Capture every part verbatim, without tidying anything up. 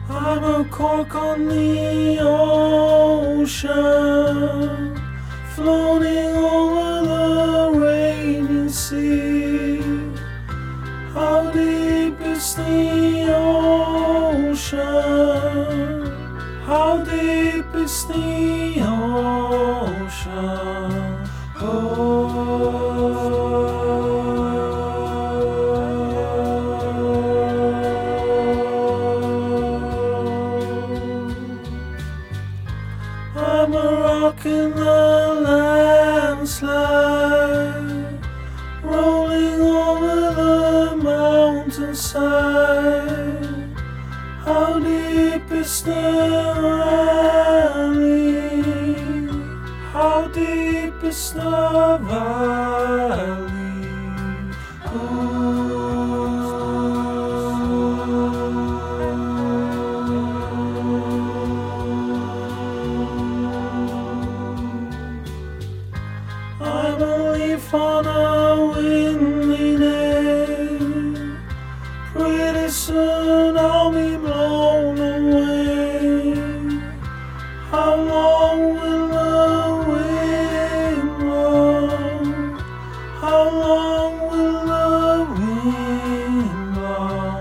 I'm a cork on the ocean, floating over the raging sea. How deep is the ocean? How deep is the ocean? Oh. I'm a rock in the landslide, rolling over the mountainside. How deep is the valley? How deep is the valley? Ooh. I'm a leaf on a windy day. Pretty soon I'll be blown away. How long will the wind blow? How long will the wind blow?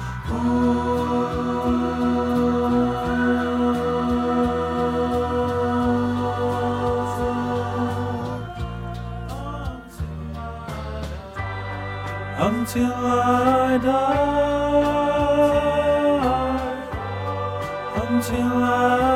Until I die, until I